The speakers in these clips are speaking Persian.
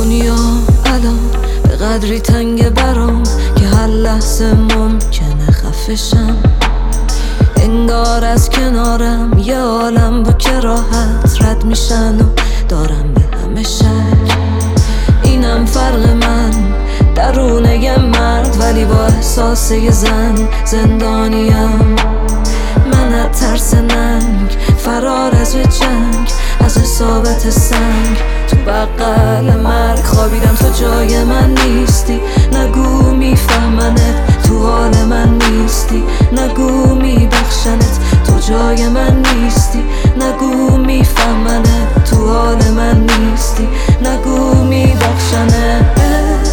دنیا الان به قدری تنگ برام که هر لحظه ممکنه خفشم. انگار از کنارم یه عالم با که راحت رد میشن و دارم به همه شک. اینم فرق من درونه یه مرد، ولی با احساس یه زن زندانیم. من از ترس ننگ فرار از یه جنگ، از اصابت سنگ تو بغل مرگ خوابیدم. تو جای من نیستی، نگو میفهمنت. تو حال من نیستی، نگو میبخشنت. تو جای من نیستی، نگو میفهمنت. تو حال من نیستی، نگو میبخشنت.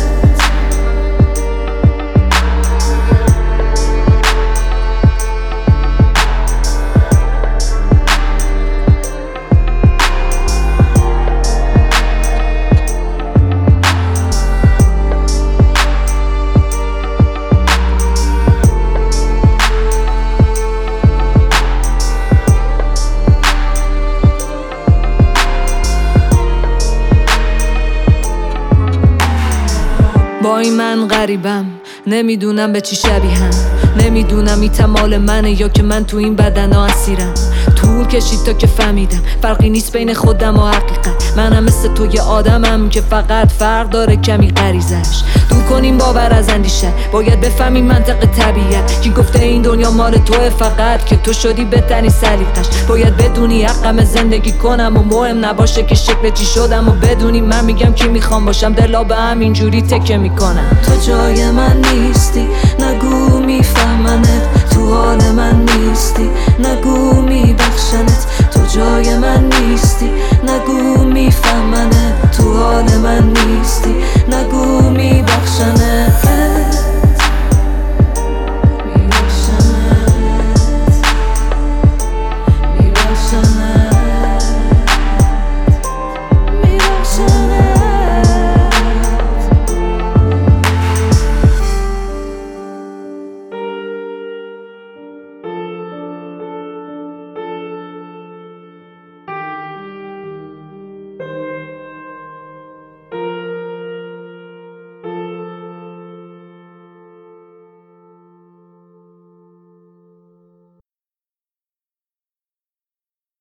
با این من غریبم، نمیدونم به چی شبیهم. نمیدونم این مال منه یا که من تو این بدن ها اسیرم. طول کشید تا که فهمیدم فرقی نیست بین خودم و حقیقت. منم مثل تو یه آدمم که فقط فرق داره کمی غریزش. دور کنیم باور از اندیشه، باید بفهمیم منطق طبیعت. کی گفته این دنیا مال توه فقط که تو شدی بهترین سلیقش. باید بدونی حقم زندگی کنم و مهم نباشه که شکل چی شدم. و بدونی من میگم کی میخوام باشم، دلا به همینجوری تکه میکنم. تو جای من نیستی، نگو میفهمنت. تو حال من نیستی، نگو میبخشنت. تو جای من نیستی، نگو میفهمنت.